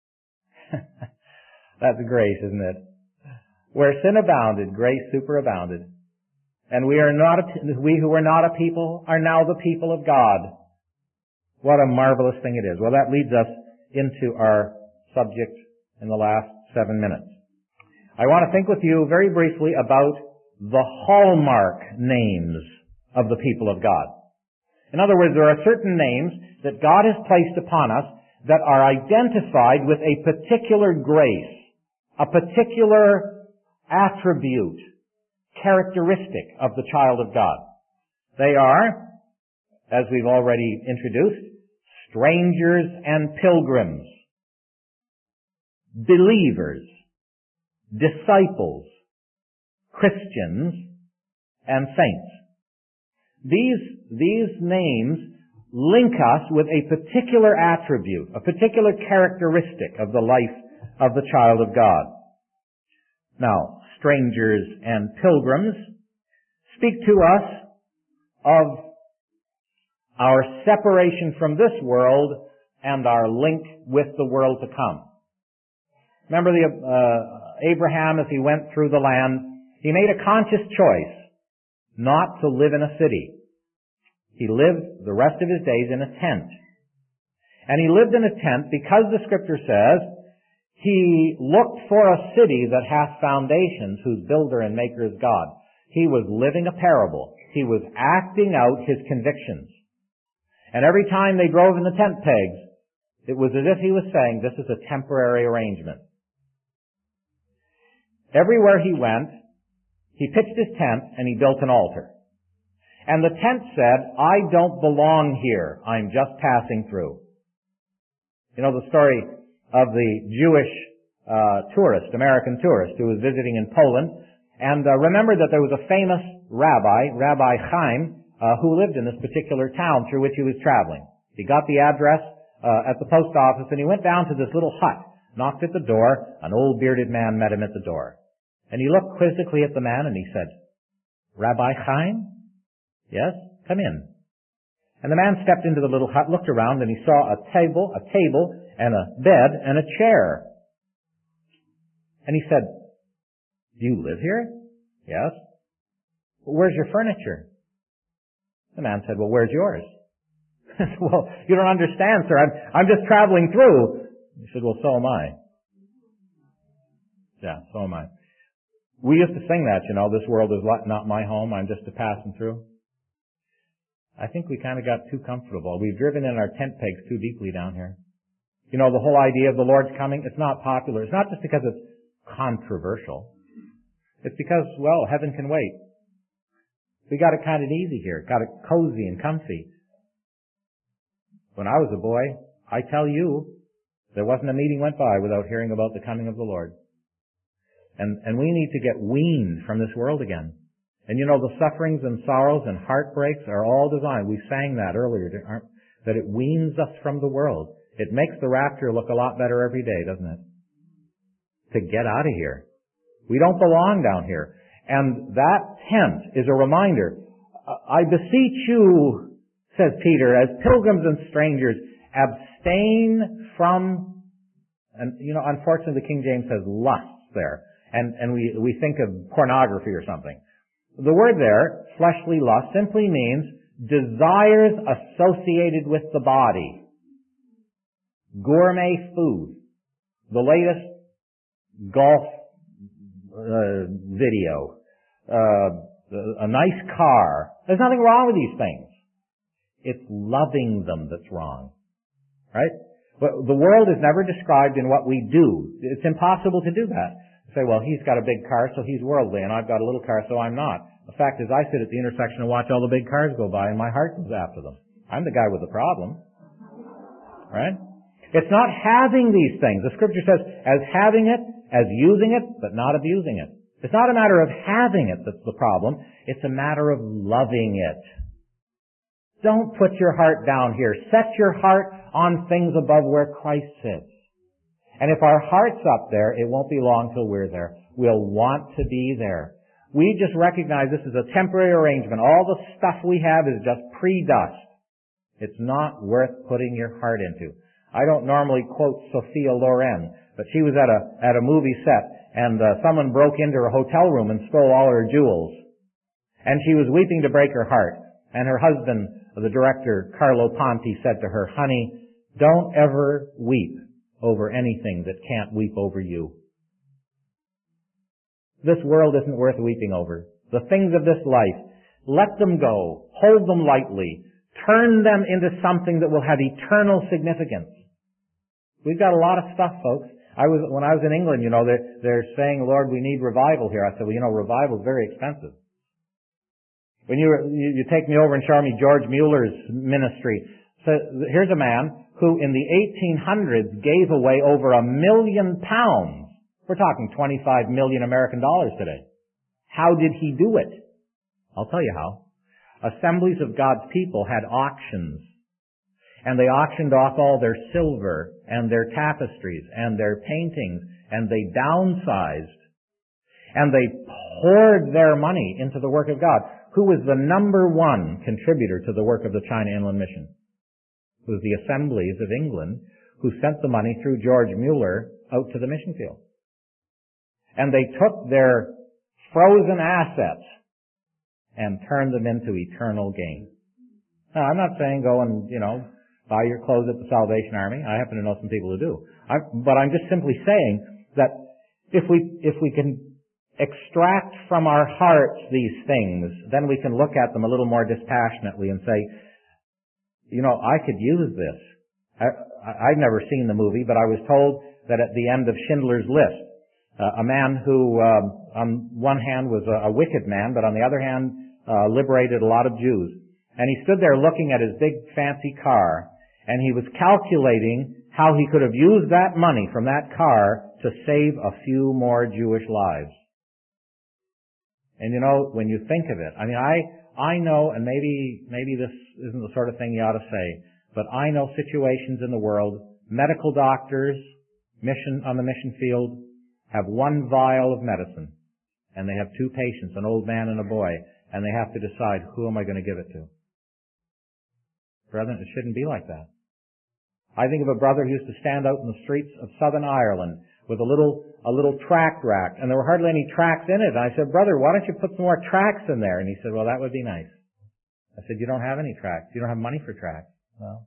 That's grace, isn't it? Where sin abounded, grace superabounded. And we are not, a, we who were not a people are now the people of God. What a marvelous thing it is. Well, that leads us into our subject in the last seven minutes. I want to think with you very briefly about the hallmark names of the people of God. In other words, there are certain names that God has placed upon us that are identified with a particular grace, a particular attribute, characteristic of the child of God. They are, as we've already introduced, strangers and pilgrims, believers, disciples, Christians, and saints. These, these names link us with a particular attribute, a particular characteristic of the life of the child of God. Now, strangers and pilgrims speak to us of our separation from this world and our link with the world to come. Remember the, uh, Abraham, as he went through the land, he made a conscious choice not to live in a city. He lived the rest of his days in a tent. And he lived in a tent because the Scripture says, he looked for a city that hath foundations, whose builder and maker is God. He was living a parable. He was acting out his convictions. And every time they drove in the tent pegs, it was as if he was saying, this is a temporary arrangement. Everywhere he went, he pitched his tent and he built an altar. And the tent said, I don't belong here. I'm just passing through. You know the story of the Jewish uh, tourist, American tourist, who was visiting in Poland. And uh, remember that there was a famous rabbi, Rabbi Chaim, uh, who lived in this particular town through which he was traveling. He got the address uh, at the post office and he went down to this little hut, knocked at the door. An old bearded man met him at the door. And he looked quizzically at the man and he said, Rabbi Chaim? Yes, come in. And the man stepped into the little hut, looked around, and he saw a table, a table, and a bed, and a chair. And he said, do you live here? Yes. Well, where's your furniture? The man said, well, where's yours? Well, you don't understand, sir. I'm, I'm just traveling through. He said, well, so am I. Yeah, so am I. We used to sing that, you know, this world is not my home, I'm just a passing through. I think we kind of got too comfortable. We've driven in our tent pegs too deeply down here. You know, the whole idea of the Lord's coming, it's not popular. It's not just because it's controversial. It's because, well, heaven can wait. We got it kind of easy here. Got it cozy and comfy. When I was a boy, I tell you, there wasn't a meeting went by without hearing about the coming of the Lord. And, and we need to get weaned from this world again. And you know, the sufferings and sorrows and heartbreaks are all designed. We sang that earlier, that it weans us from the world. It makes the rapture look a lot better every day, doesn't it? To get out of here. We don't belong down here. And that tent is a reminder. I beseech you, says Peter, as pilgrims and strangers, abstain from, and you know, unfortunately the King James says lusts there. And, and we, we think of pornography or something. The word there, fleshly lust, simply means desires associated with the body. Gourmet food. The latest golf uh, video. Uh, a nice car. There's nothing wrong with these things. It's loving them that's wrong. Right? But the world is never described in what we do. It's impossible to do that. Say, well, he's got a big car, so he's worldly, and I've got a little car, so I'm not. The fact is, I sit at the intersection and watch all the big cars go by, and my heart goes after them. I'm the guy with the problem. Right? It's not having these things. The Scripture says, as having it, as using it, but not abusing it. It's not a matter of having it that's the problem. It's a matter of loving it. Don't put your heart down here. Set your heart on things above where Christ sits. And if our heart's up there, it won't be long till we're there. We'll want to be there. We just recognize this is a temporary arrangement. All the stuff we have is just pre-dust. It's not worth putting your heart into. I don't normally quote Sophia Loren, but she was at a at a movie set, and uh, someone broke into her hotel room and stole all her jewels. And she was weeping to break her heart. And her husband, the director, Carlo Ponti, said to her, honey, don't ever weep over anything that can't weep over you. This world isn't worth weeping over. The things of this life, let them go. Hold them lightly. Turn them into something that will have eternal significance. We've got a lot of stuff, folks. I was, when I was in England, you know, they're, they're saying, Lord, we need revival here. I said, well, you know, revival is very expensive. When you, you, you take me over and show me George Mueller's ministry, so here's a man who in the eighteen hundreds gave away over a million pounds. We're talking twenty-five million American dollars today. How did he do it? I'll tell you how. Assemblies of God's people had auctions. And they auctioned off all their silver and their tapestries and their paintings, and they downsized. And they poured their money into the work of God. Who was the number one contributor to the work of the China Inland Mission? It was the Assemblies of England who sent the money through George Mueller out to the mission field. And they took their frozen assets and turned them into eternal gain. Now, I'm not saying go and, you know, buy your clothes at the Salvation Army. I happen to know some people who do. I, but I'm just simply saying that if we, if we can extract from our hearts these things, then we can look at them a little more dispassionately and say, you know, I could use this. I, I've never seen the movie, but I was told that at the end of Schindler's List, uh, a man who, um, on one hand was a, a wicked man, but on the other hand, uh, liberated a lot of Jews. And he stood there looking at his big fancy car, and he was calculating how he could have used that money from that car to save a few more Jewish lives. And you know, when you think of it, I mean, I, I know, and maybe, maybe this isn't the sort of thing you ought to say, but I know situations in the world, medical doctors, mission, on the mission field, have one vial of medicine, and they have two patients, an old man and a boy, and they have to decide, who am I going to give it to? Brethren, it shouldn't be like that. I think of a brother who used to stand out in the streets of Southern Ireland with a little, a little tract rack, and there were hardly any tracts in it. And I said, brother, why don't you put some more tracts in there? And he said, well, that would be nice. I said, you don't have any tracts. You don't have money for tracts. Well,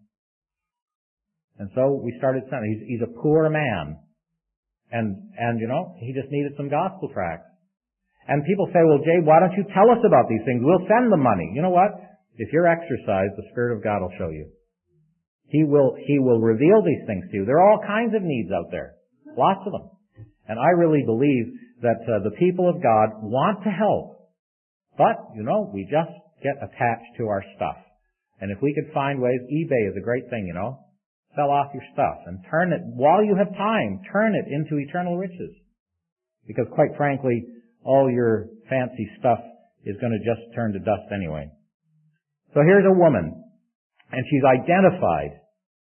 and so we started sending. He's, he's a poor man. And, and, you know, he just needed some gospel tracts. And people say, well, Jay, why don't you tell us about these things? We'll send the money. You know what? If you're exercised, the Spirit of God will show you. He will, He will reveal these things to you. There are all kinds of needs out there. Lots of them. And I really believe that uh, the people of God want to help. But, you know, we just get attached to our stuff. And if we could find ways, eBay is a great thing, you know. Sell off your stuff and turn it, while you have time, turn it into eternal riches. Because quite frankly, all your fancy stuff is going to just turn to dust anyway. So here's a woman, and she's identified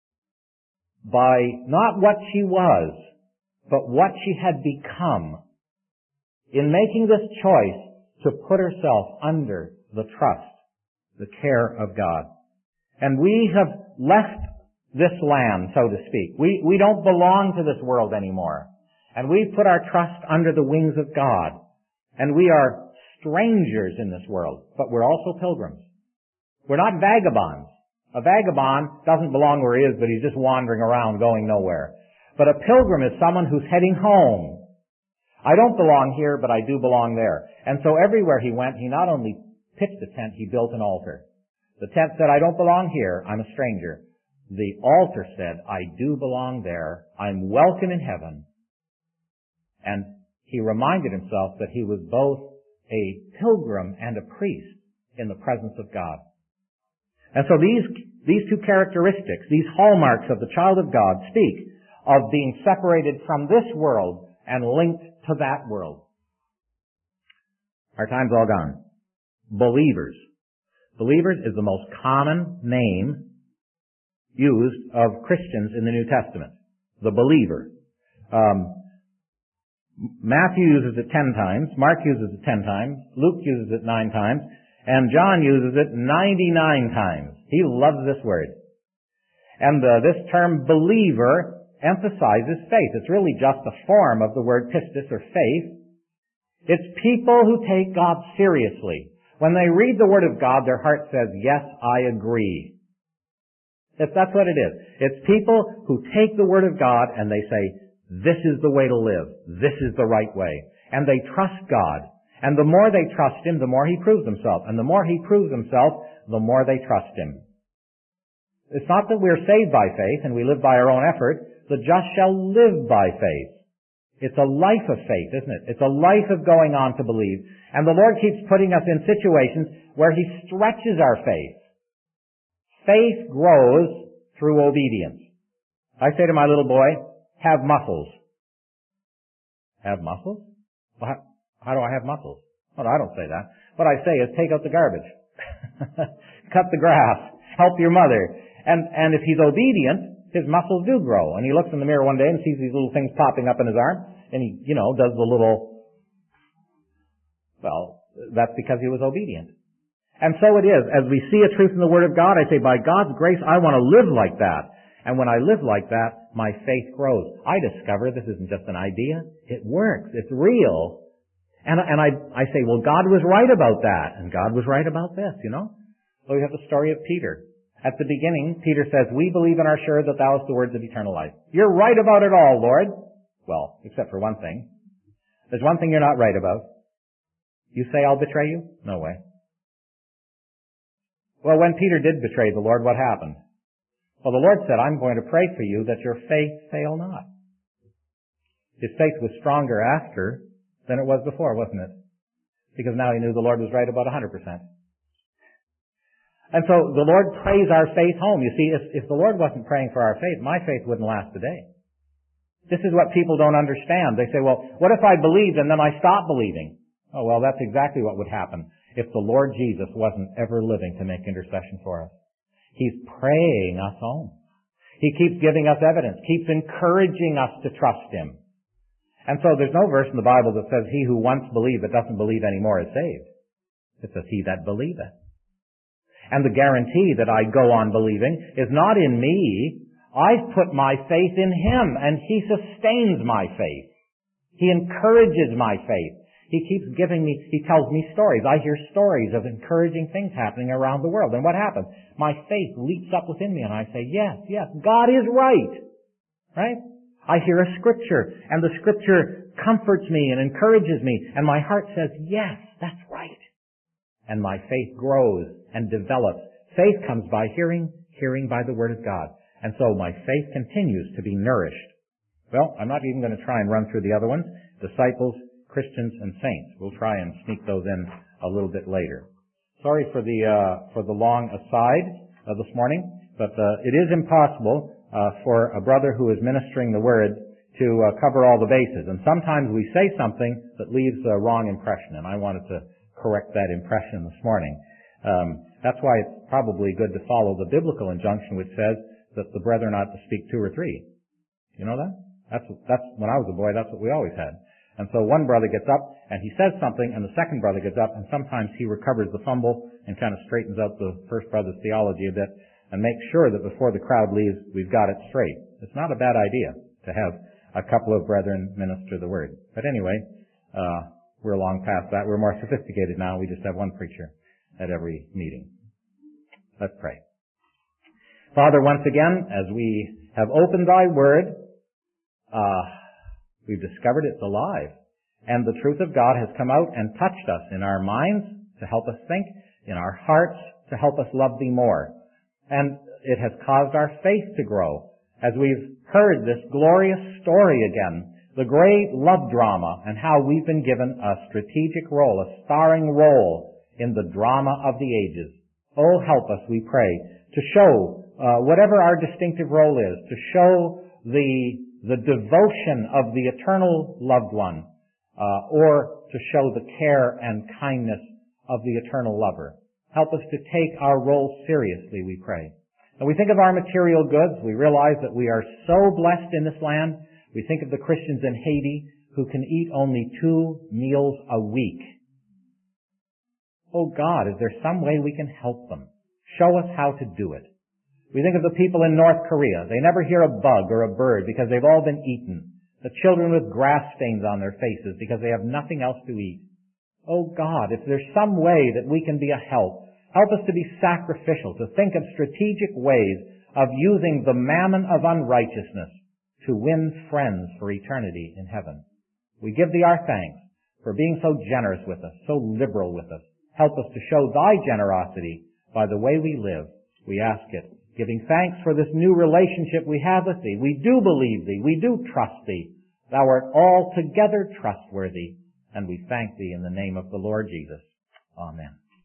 by not what she was, but what she had become in making this choice to put herself under the trust, the care of God. And we have left this land, so to speak. We, we don't belong to this world anymore. And we put our trust under the wings of God. And we are strangers in this world, but we're also pilgrims. We're not vagabonds. A vagabond doesn't belong where he is, but he's just wandering around going nowhere. But a pilgrim is someone who's heading home. I don't belong here, but I do belong there. And so everywhere he went, he not only pitched a tent, he built an altar. The tent said, I don't belong here, I'm a stranger. The altar said, I do belong there, I'm welcome in heaven. And he reminded himself that he was both a pilgrim and a priest in the presence of God. And so these, these two characteristics, these hallmarks of the child of God speak of being separated from this world and linked to that world. Our time's all gone. Believers. Believers is the most common name used of Christians in the New Testament. The believer. Um, Matthew uses it ten times, Mark uses it ten times, Luke uses it nine times, and John uses it ninety-nine times. He loves this word. And uh, this term believer emphasizes faith. It's really just a form of the word pistis or faith. It's people who take God seriously. When they read the Word of God, their heart says, yes, I agree. That's what it is. It's people who take the Word of God and they say, this is the way to live. This is the right way. And they trust God. And the more they trust Him, the more He proves Himself. And the more He proves Himself, the more they trust Him. It's not that we're saved by faith and we live by our own effort. The just shall live by faith. It's a life of faith, isn't it? It's a life of going on to believe. And the Lord keeps putting us in situations where He stretches our faith. Faith grows through obedience. I say to my little boy, have muscles. Have muscles? Well, how, how do I have muscles? Well, I don't say that. What I say is take out the garbage. Cut the grass. Help your mother. And, and if he's obedient, his muscles do grow. And he looks in the mirror one day and sees these little things popping up in his arm. And he, you know, does the little, well, that's because he was obedient. And so it is. As we see a truth in the Word of God, I say, by God's grace, I want to live like that. And when I live like that, my faith grows. I discover this isn't just an idea. It works. It's real. And, and I, I say, well, God was right about that. And God was right about this, you know. So we have the story of Peter. At the beginning, Peter says, we believe and are sure that thou hast the words of eternal life. You're right about it all, Lord. Well, except for one thing. There's one thing you're not right about. You say I'll betray you? No way. Well, when Peter did betray the Lord, what happened? Well, the Lord said, I'm going to pray for you that your faith fail not. His faith was stronger after than it was before, wasn't it? Because now he knew the Lord was right about one hundred percent. And so the Lord prays our faith home. You see, if, if the Lord wasn't praying for our faith, my faith wouldn't last a day. This is what people don't understand. They say, well, what if I believed and then I stopped believing? Oh, well, that's exactly what would happen if the Lord Jesus wasn't ever living to make intercession for us. He's praying us home. He keeps giving us evidence, keeps encouraging us to trust Him. And so there's no verse in the Bible that says, he who once believed but doesn't believe anymore is saved. It says, he that believeth. And the guarantee that I go on believing is not in me. I've put my faith in Him, and He sustains my faith. He encourages my faith. He keeps giving me, He tells me stories. I hear stories of encouraging things happening around the world. And what happens? My faith leaps up within me and I say, yes, yes, God is right. Right? I hear a scripture and the scripture comforts me and encourages me and my heart says, yes, that's right. And my faith grows and develops. Faith comes by hearing, hearing by the Word of God. And so my faith continues to be nourished. Well, I'm not even going to try and run through the other ones. Disciples, Christians, and saints. We'll try and sneak those in a little bit later. Sorry for the uh, for the long aside uh, this morning, but uh, it is impossible uh, for a brother who is ministering the Word to uh, cover all the bases. And sometimes we say something that leaves a wrong impression, and I wanted to correct that impression this morning. Um, that's why it's probably good to follow the biblical injunction which says that the brethren ought to speak two or three. You know that? That's that's when I was a boy. That's what we always had. And so one brother gets up and he says something and the second brother gets up and sometimes he recovers the fumble and kind of straightens out the first brother's theology a bit and makes sure that before the crowd leaves, we've got it straight. It's not a bad idea to have a couple of brethren minister the Word. But anyway, uh, we're long past that. We're more sophisticated now. We just have one preacher at every meeting. Let's pray. Father, once again, as we have opened Thy Word, uh, we've discovered it's alive. And the truth of God has come out and touched us in our minds to help us think, in our hearts to help us love Thee more. And it has caused our faith to grow as we've heard this glorious story again, the great love drama and how we've been given a strategic role, a starring role in the drama of the ages. Oh, help us, we pray, to show uh, whatever our distinctive role is, to show the the devotion of the eternal loved one, uh, or to show the care and kindness of the eternal lover. Help us to take our role seriously, we pray. And we think of our material goods. We realize that we are so blessed in this land. We think of the Christians in Haiti who can eat only two meals a week. Oh God, is there some way we can help them? Show us how to do it. We think of the people in North Korea. They never hear a bug or a bird because they've all been eaten. The children with grass stains on their faces because they have nothing else to eat. Oh God, if there's some way that we can be a help, help us to be sacrificial, to think of strategic ways of using the mammon of unrighteousness to win friends for eternity in heaven. We give Thee our thanks for being so generous with us, so liberal with us. Help us to show Thy generosity by the way we live. We ask it, giving thanks for this new relationship we have with Thee. We do believe Thee. We do trust Thee. Thou art altogether trustworthy. And we thank Thee in the name of the Lord Jesus. Amen.